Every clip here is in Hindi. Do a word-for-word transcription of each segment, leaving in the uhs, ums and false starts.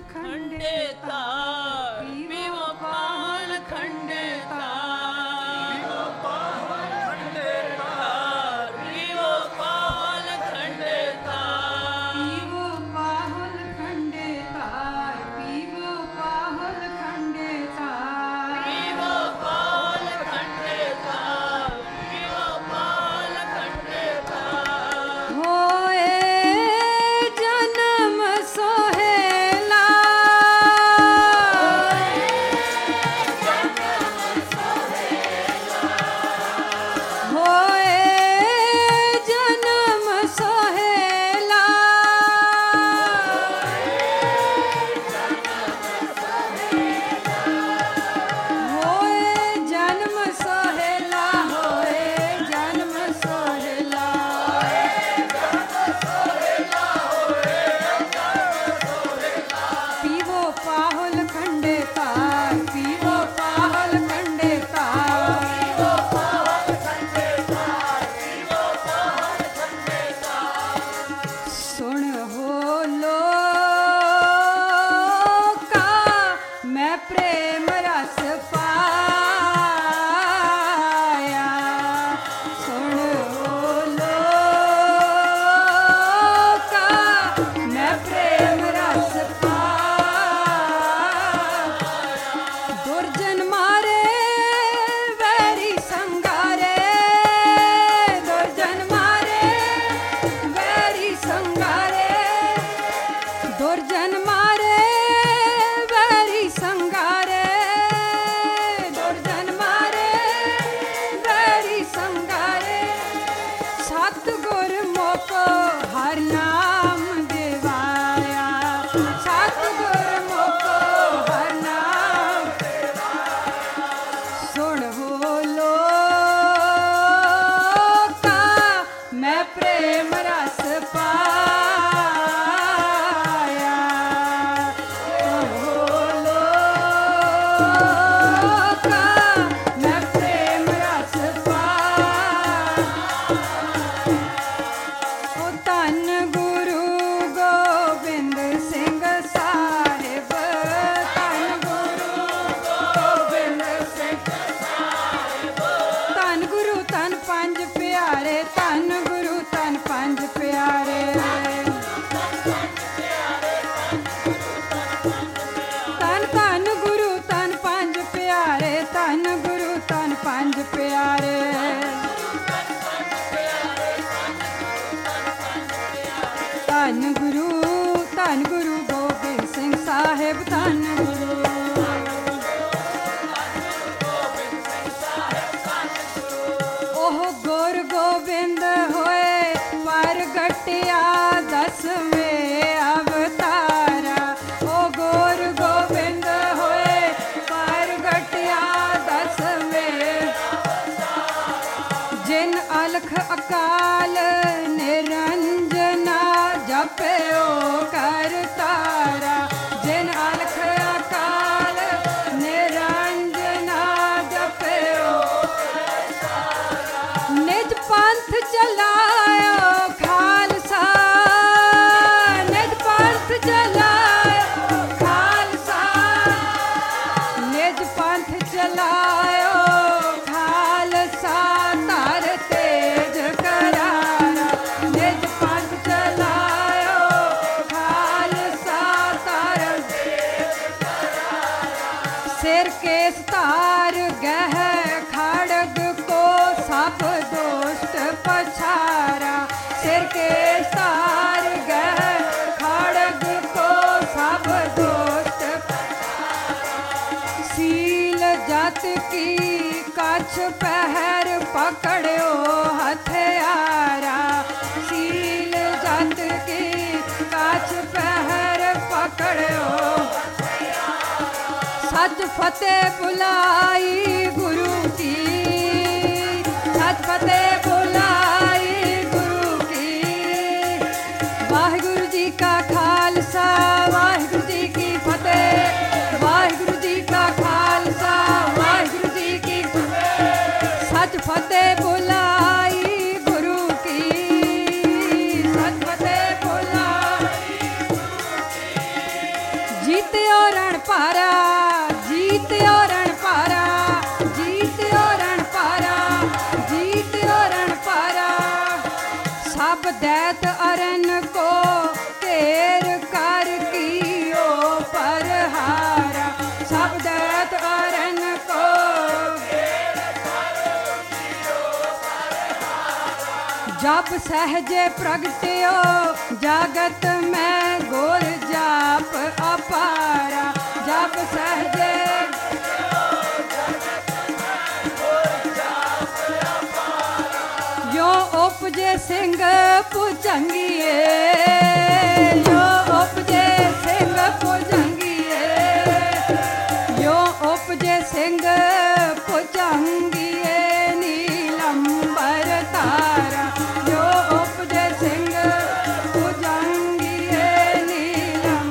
खंडेता पीवो पावन खंडेता पीवो पावन खंडेता पीवो पावन खंडेता पीवो पावन खंडेता पीवो पावन खंडेता पीवो पावन खंडेता पीवो पावन खंडेता होए जन्म सोहेला होए जन्म सोहेला होए जन्म सोहेला होए जन्म सोहेला पीवो पाहुल खंडेता पीवो पाहुल खंडेता सुन हो लोका मैं प्रेम रस पाया सुन हो लोका मैं प्रेम रस पाया दुर्जन मारे वैरी संगारे दुर्जन मारे वैरी संगारे दुर्जन मारे वैरी संगारे दुर्जन मारे वैरी संगारे सतगुर मोको हर नाम दिवाया सतगुर मोको हर नाम सुन हो लोका मैं प्रेम रस पाया सुन हो लोका मैं प्रेम रस पाया ओ धन गुरु गोबिंद सिंह साहिब धन गुरु गोबिंद सिंह धन गुरु धन पंज प्यारे धन गुरु धन पंज प्यारे धन धन गुरु धन पंज प्यारे धन गुरु धन पंज प्यारे धन गुरु धन गुरु गोबिंद सिंह साहिब धन गुरु ओह गुर गोबिंद होए परगटिया दसवें अवतारा ओ गुर गोबिंद होए परगटिया दसवें जिन अलख अकाल निरंजना जपयो कर तारा जिन अलख अकाल निरंजना जपयो निज पंथ चलायो खालसा निज पंथ चलायो खालसा निज पंथ चलायो खालसा तार तेज करारा निज पंथ चलायो खालसा तार सिर केस तार गह खड़ग को सब दोस्त पछारा सिर केस तार गह खड़ग को सब दोस्त सील जत की कछ पहर पकड़ो हथियारा सील जत की कछ पहर पकड़ो सच फतेह बुलाई गुरु की सच फतेह बुलाई गुरु की वाहिगुरु जी का खालसा वाहिगुरु जी की फतेह वाहिगुरु जी का खालसा वाहिगुरु जी की सच फतेह बुलाई गुरु की सच फतेह बुलाई जीत्यो रण पारा, जीत्यो रण पारा, जीत्यो रण पारा, जीत्यो रण पारा। सब दैत अरन को घेर कर कियो परहारा, सब दैत अरन को जब सहजे प्रगट्यो जगत में गोर जाप अपारा, जब सहजे यो उपजे सिंह पुचंगिए, यो उपजे सिंह पुचंगिए, यो उपजे सिंह पुचंगिए नीलंबर तारा, यो उपजे सिंह पुचंगिए नीलम।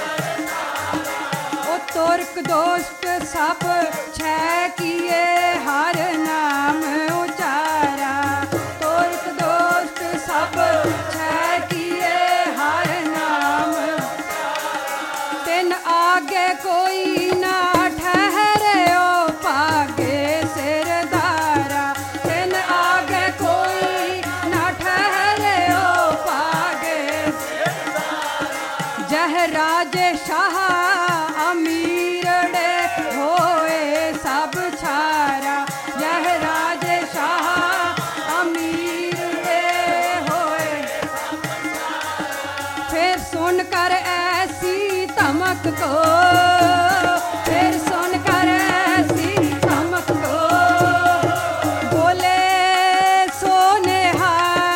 ओ तुर्क दोस्त सब छह किए हर नाम उचारा, तुर्क दोस्त सब छह किए हर नाम। तिन आगे कोई ना ठहरे ओ पागे सिरदारा, तिन आगे कोई ना ठहरे ओ पागे सिरदारा। जह राजे शाह अमीरड़े होए सब छारा, यह राजे शाह अमीरड़े होए। फिर सुनकर ऐसी तमक को, फिर सुनकर ऐसी तमक को बोले सोनेहा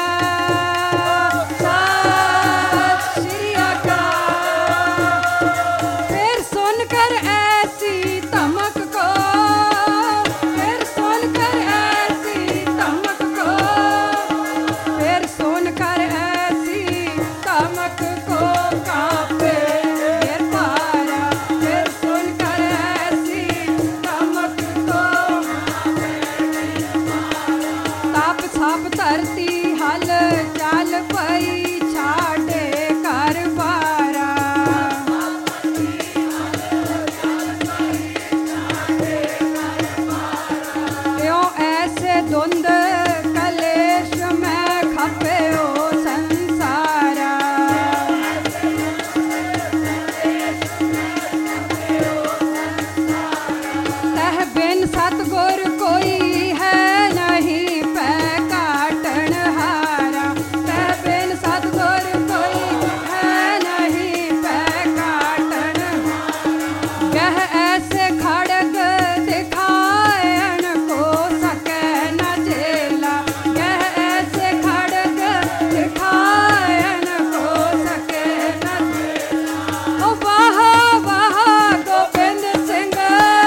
सत श्री अकाल। फिर सुनकर ऐसी तमक को, फिर सुनकर ऐसी तमक को, फिर सुनकर ऐसी तमक को कांपे गिर पारा, फिर सुनकर ऐसी तमक को तप छप धरती हल चल पई छाड़े कर बारा। क्यों ऐसे धुंध कलेश में खपे हो संसारा, तह बिन सतगुर कोई है नहीं पै काटन हारा, तह बिन सतगुर कोई है नहीं पै काटन। यह ऐसे खड़ग दिखायन को सके न झेला, यह ऐसे खड़ग दिखायन को सके न झेला। ओ वाह वाह गोविंद सिंह,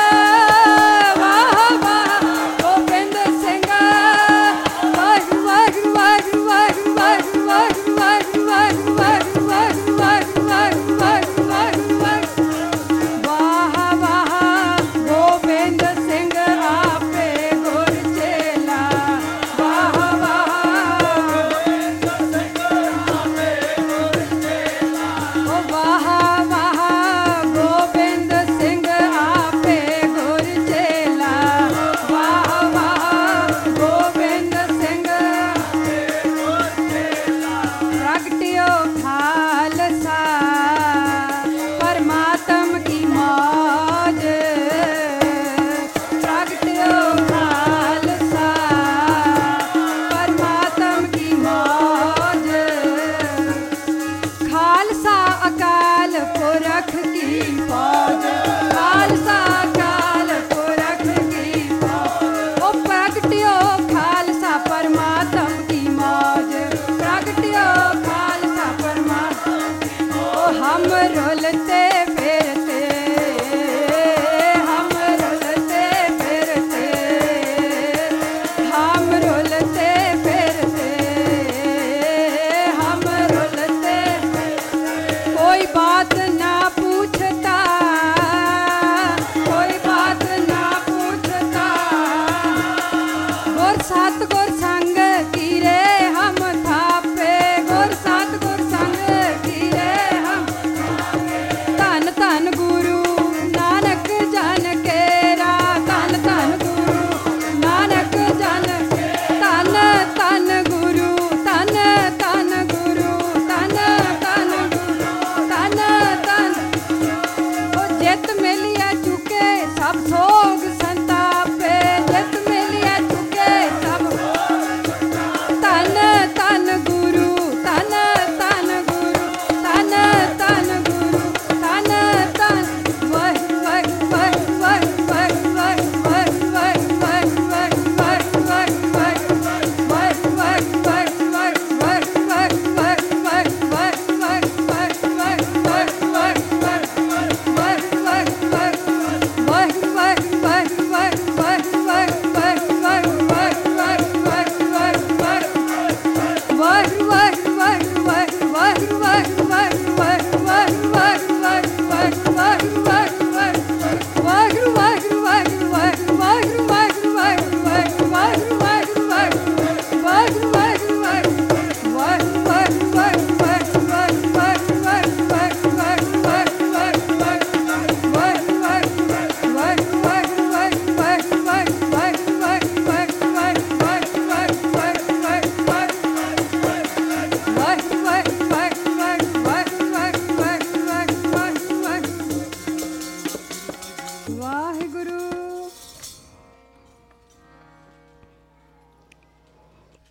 वाह वाह गोविंद सिंह, वाहिगुरू वाहिगुरू वाहिगुरू वाहिगुरू वाहिगुरू वाहिगुरू वाहिगुरू वाहिगुरू वाहिगुरू वाहिगुरू वाहिगुरू वाहिगुरू वाहिगुरू। वाह वाह गोविंद सिंह आपे गुर चेला, वाह वाह ओ वाह वाह गोविंद सिंह आपे गुर चेला, वाह वाह गोविंद सिंह प्रगट्यो खालसा परमात्म की मौज, प्रगट्यो खालसा परमात्म की मौज। खालसा अकाल पुरख की फौज, खालसा अकाल पुरख की फौज। ओ प्रगट्यो खालसा परमात्म की मौज, प्रगट्यो खालसा परमात्मा। ओ हम रुलते फिरते, हम रुलते फिरते, हम रुलते फिरते, हम रुलते फिरते। कोई बात ना पूछता, कोई बात ना पूछता। गुर सतगुर संग कीरे हम थापे, गुर सतगुर संग कीरे हम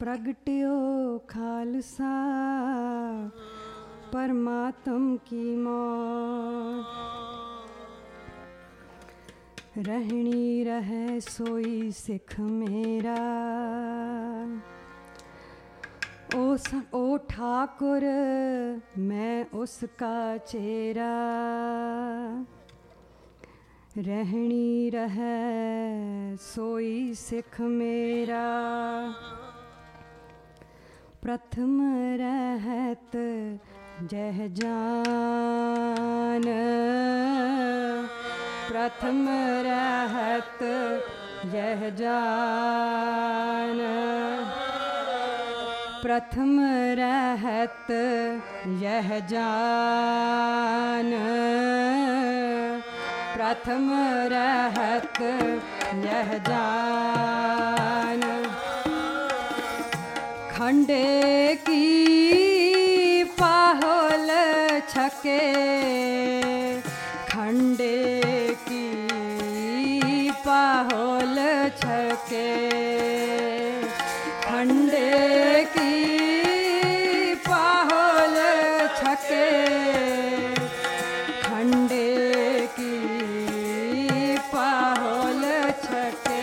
प्रगट्यो खालसा परमात्म की मौत रहनी रहे सोई सिख मेरा ओ स, ओ ठाकुर मैं उसका चेरा रहनी रहे सोई सिख मेरा प्रथम रहत जह जान प्रथम रहत जह जान प्रथम रहत यह जान प्रथम रहत यह जान खंडे की पाहोल छके खंडे की पाहोल छके खंडे की पाहोल छके खंडे की पाहोल छके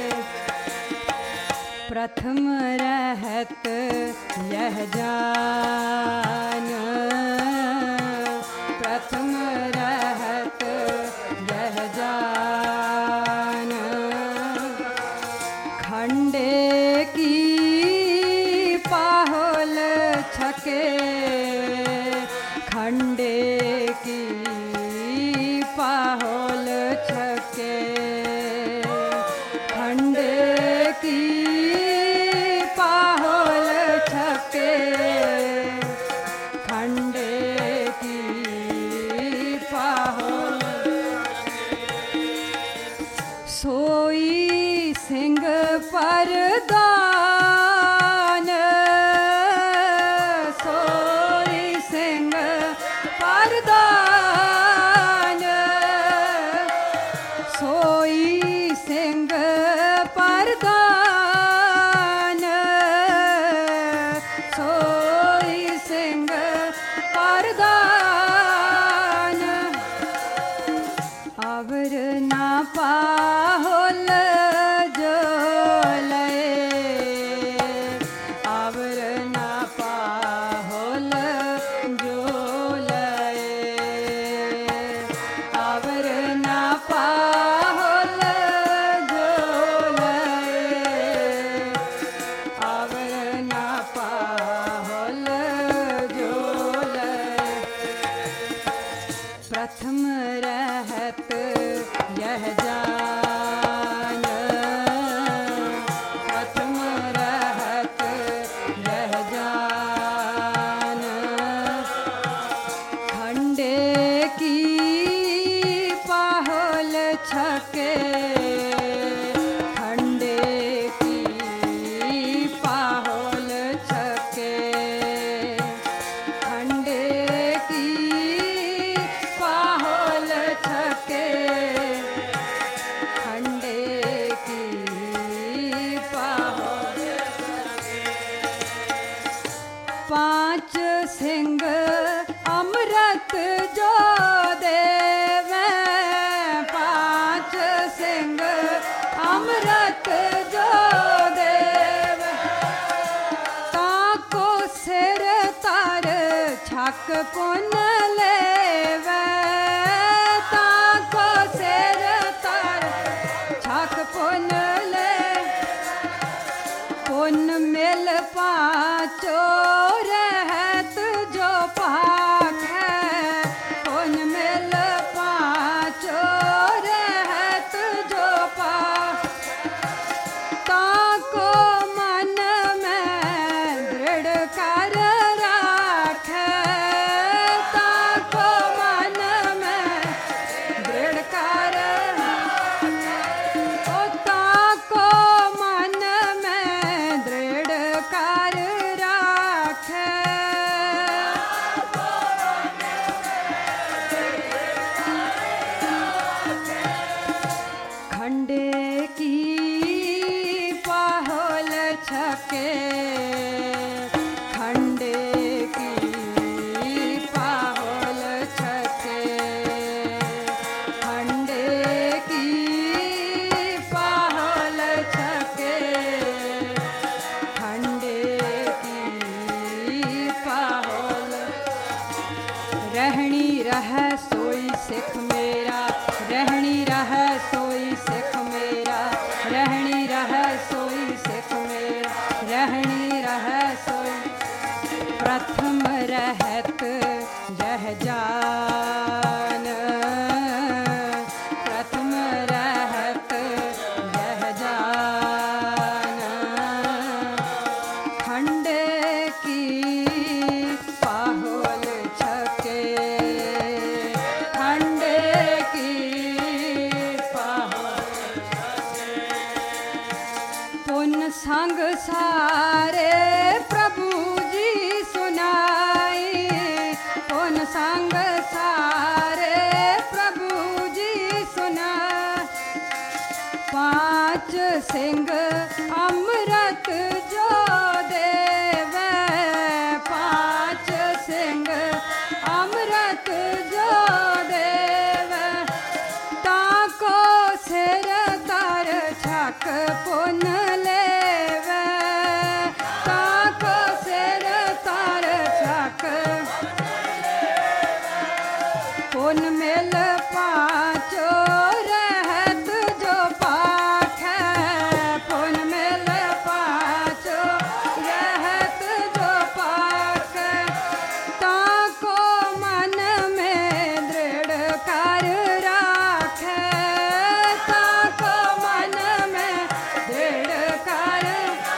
प्रथम रहत यह जान प्रथम रहत यह जान खंडे की पाहोल छके खंडे की पाहोल छके खंडे की पाहोल छके खंडे की पाहोल सोई सिंह परदान सोई सिंह परदान सोई सिंह परदान सोई सिंह परदान अवर ना पाहोल जो लए अवर ना पाहोल जो लए अवर ना पाहोल जो लए अवर ना पाहोल जो लए प्रथम रहत यह जान प्रथम रहत यह जान खंडे की पाहोल छके खंडे की पाहोल छके खंडे की पाहोल छके खंडे की पाहोल पांच सिंह अमृत जो देवे पांच सिंह अमृत जो देवे ताको सिर तार छक पुन लेवे ताको सिर तार छक पुन ले पुन मिल पाचो रहत जो पाख है पुन मिल पाचो रहत जो पाख ताको मन में दृढ़ कर राख सिख मेरा, रहनी रह सोई सिख मेरा, रहनी रह सोई सिख मेरा, रहनी रह सोई। प्रथम रहत यह जान, प्रथम रहत यह जान, खंड की पाहुल छके, खंड की पाहुल पुन संग सारे प्रभु जी सुनाई, पुन संग सारे प्रभु जी सुना। पांच सिंह अमृत जो देवे, पांच सिंह अमृत जो देवे, ताको सिर तर छक पुन लेवे, ताको सिर तर छक पुन मिल पाँचो रहत जो पाखै, पुन मिल पाँचो रहत जो पाखै, ताको मन में दृढ़ कर राखै, ताको मन में दृढ़ कर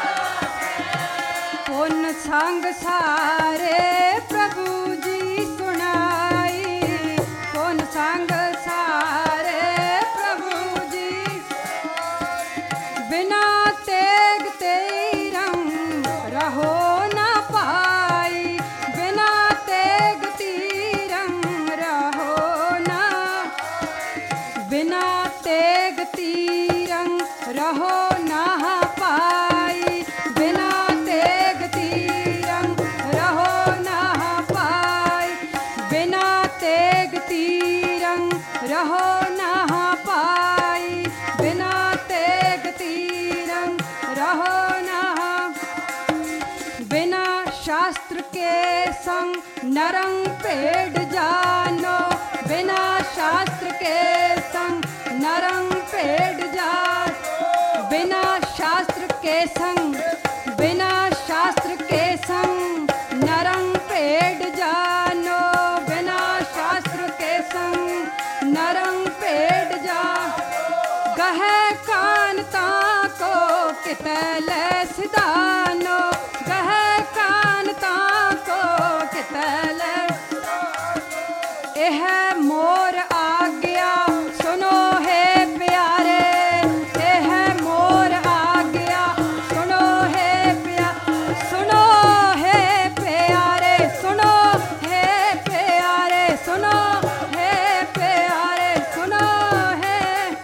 पुन संग सारे प्रभु जी सुनाई, पुन संग सारे प्रभु जी। बिना तेग तीरंग रहो न पाई, बिना तेग तीरंग रहो न, बिना तेग तीरंग रहो न पाई, बिना तेग तीरंग रहो न पाई, बिना तेग तीरंग रहो न पाई, बिना तेग तीरंग रहो न, बिना शास्त्र के संग नरंग पेड़ जानो, बिना शास्त्र के संग नरंग पेड़ जान, बिना शास्त्र के संग, बिना शास्त्र के संग नरंग पेड़ जानो, बिना शास्त्र के संग नरंग पेड़ जा। गह कानता को कितल सिदानो, गह कानता को कितल, एह मोर आज्ञा सुनो है प्यारे, एह मोर आज्ञा सुनो है प्या, सुनो है प्यारे, सुनो है प्यारे, सुनो है प्यारे, सुनो है,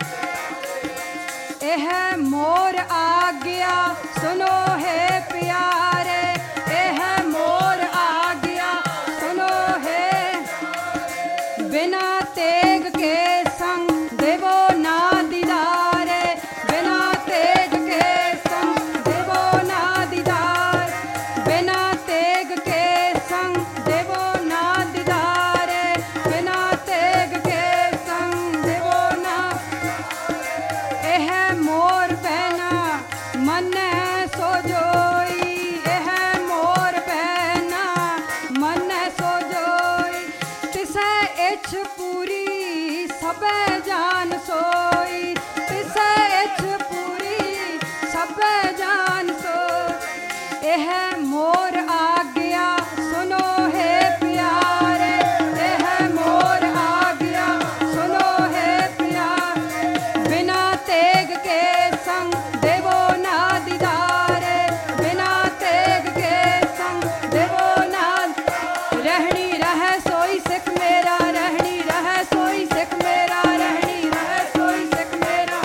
एह मोर आज्ञा सुनो है प्यारे, एह मोर आज्ञा सुनो है। बिना तेग के संग देवो ना दीदारे, बिना तेग के संग देवो ना दीदार, बिना तेग के संग देवो ना दीदारे, बिना तेग के संग देवो ना। एह मोर बहना मन सो जोई, एह मोर बहना मन सो जोई, तिसै इछ पूरी सबे जान सोई, तिसै इछ पूरी सबे जान सो। एह मोर आज्ञा सुनो है प्यारे, एह मोर आज्ञा सुनो है प्यारे, बिना तेग के संग देवो ना दीदारे, बिना तेग के संग देवो ना। रहनी रह सोई सिख मेरा, रहनी रह सोई सिख मेरा, रहनी रह सोई सिख मेरा,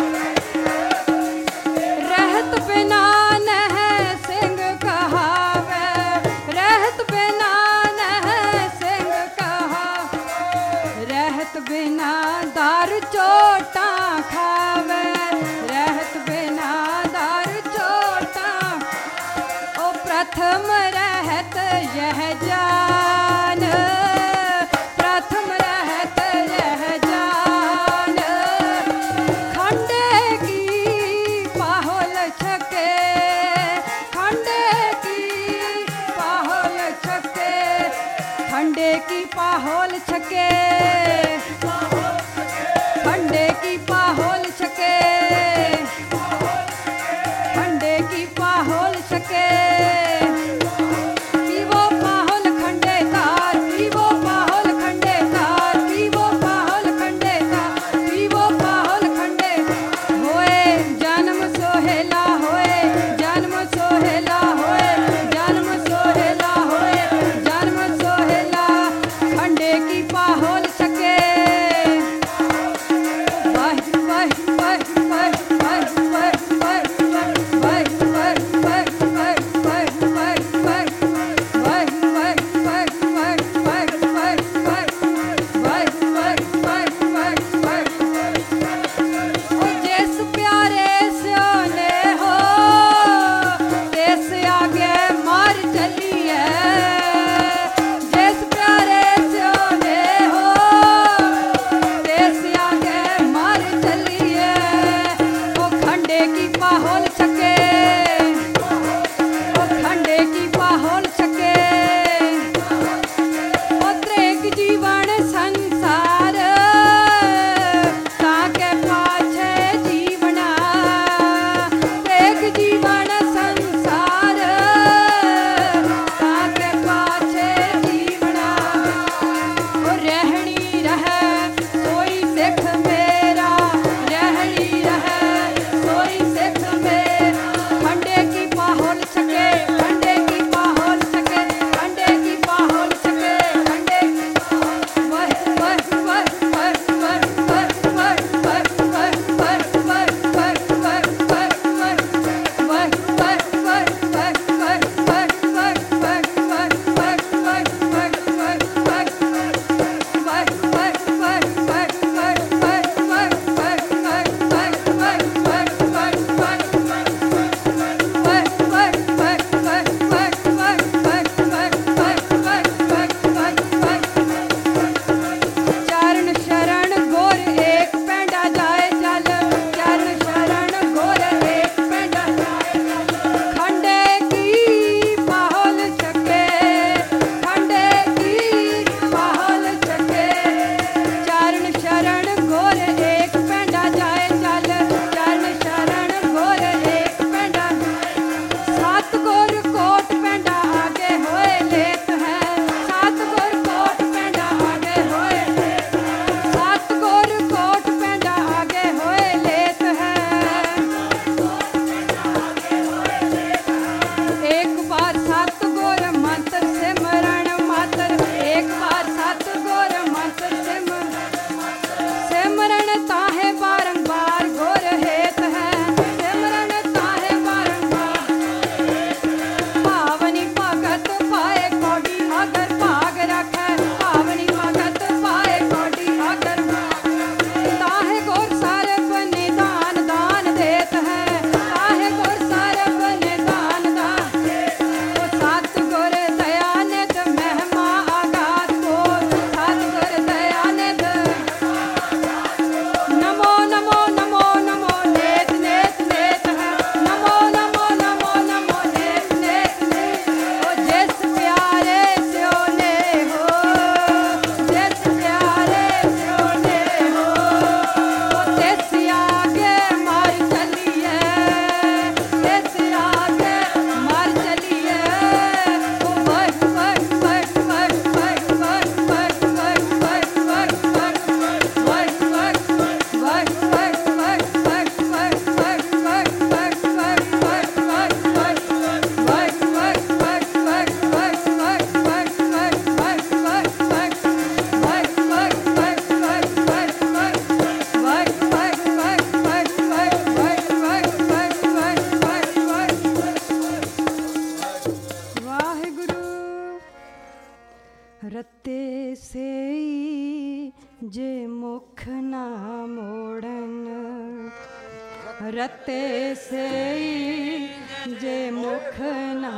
रहत बिना नह सिंह कहावे, रहत बिना नह सिंह कहा, रहत बिना दारू चोटा खावे, रहत बिना दारू चोटा। ओ प्रथम रहत यह जान, प्रथम रहत यह जान, मुख ना मोड़न रते से जे मुख ना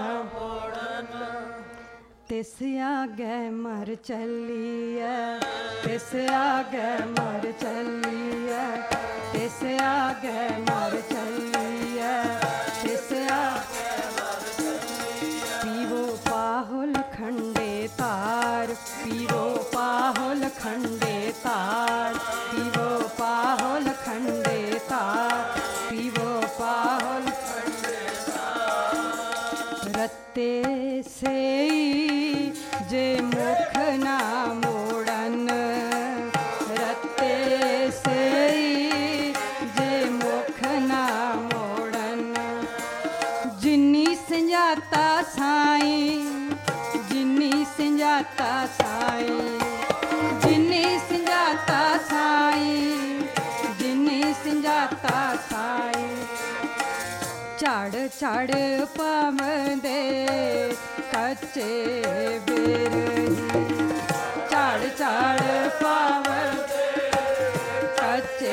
तिस आगे मर चलिए तिस आगे मर चलिए तिस आगे मर चलिए तिस आगे पीवो पाहुल खंडे तार पीवो पाहुल खंडे तार पीवो पाहुल खंडे तार पीवो पाहुल रत्ते से जे मुख ना मोड़न रत्ते से जे मुख ना मोड़न जिन्नी संजाता साईं जिन्नी संजाता साईं जिन्नी संजाता साईं जिन्नी संजाता साईं चढ़ चढ़ पावंदे कच्चे बिरही चढ़ चढ़ पावंदे कच्चे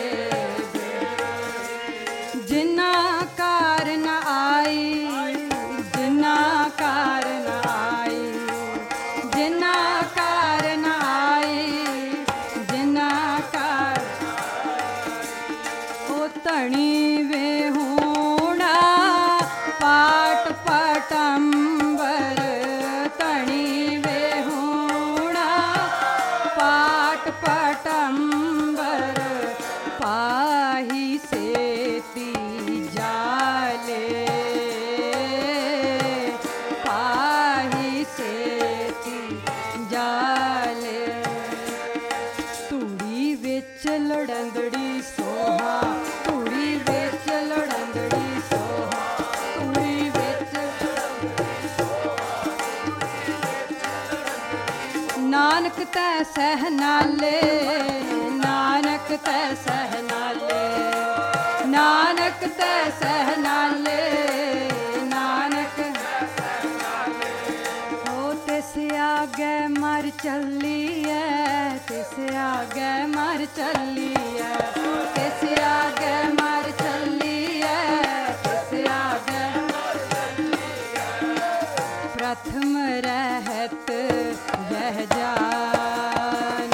बिरही जिन्ना कार न आई जिन्ना कार न आई जिन्ना कार न आई जिन्ना कार ओ तणी वे होना पाट पटंबर तणी वे होना पाट पटंबर पाही सेती जाले पाही सेती जाले तूड़ी विच लड़ंदड़ी सोहा तूड़ी विच लड़ंदड़ी सोहा तूड़ी विच नानक तै सह नाले नानक तै सह नाले नानक तै सह नाले नानक ओ तिस आगे मर चलिए तिस आगे मर चलिए तिस आगे मर चलिए तिस आगे प्रथम रहत यह जान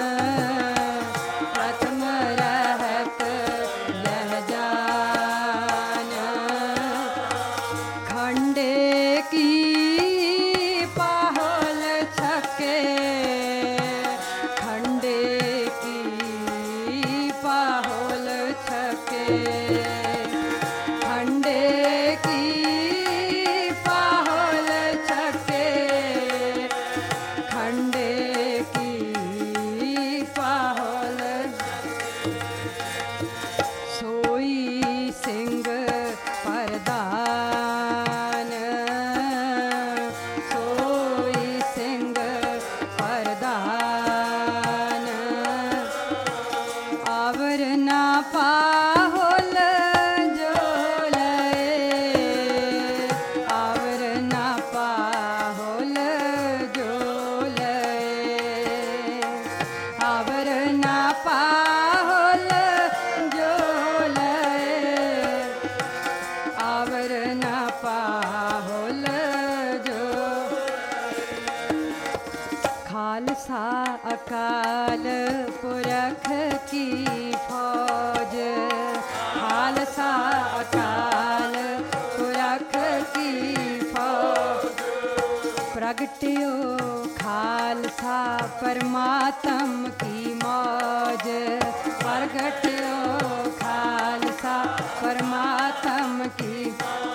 प्रथम रहत यह जान खंडे की पाहुल छके खंडे की पाहुल छके खंडे की पाहुल छके खंडे की पाहुल सोई सिंह परदान सोई सिंह परदान आवर ना पाहुल जोले आवर ना पाहुल जोले आवर ना पाहुल जोले आवर ना पाहुल जो खालसा अकाल पुरख की फौज खालसा अकाल पुरख की फौज प्रगट्यो खालसा परमात्म की मौज प्रगट्यो खालसा परमात्म की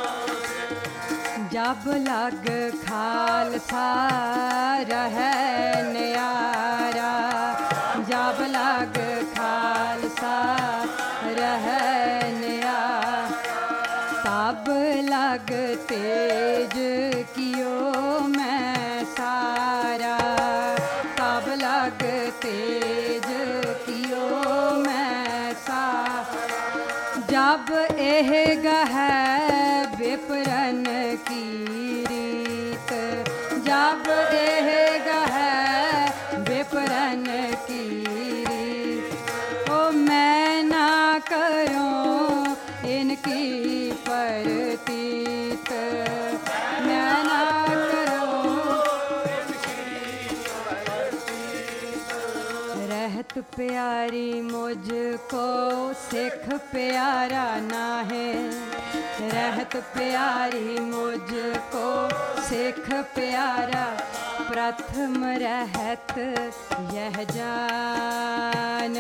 जब लग खालसा रहे न्यारा जब लग खालसा रहे न्यारा तब लग तेज कियो मैं सारा तब लग तेज कियो मैं सारा जब एह गह विपरन की रीत जब एह गह विपरन की रीत करो इनकी परतीत, मैं ना करो रहत प्यारी मुझको सिख प्यारा ना है, रहत प्यारी मुझको सिख प्यारा, प्रथम रहत यह जान,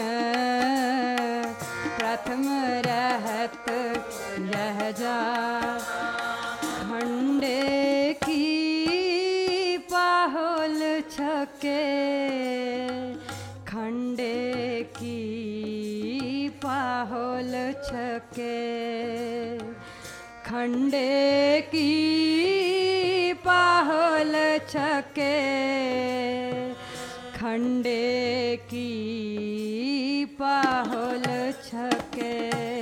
प्रथम रहत यह जान। खंडे की पाहुल छके, खंडे की पाहुल छके, खंडे की पाहुल छके, खंडे की पाहुल छके।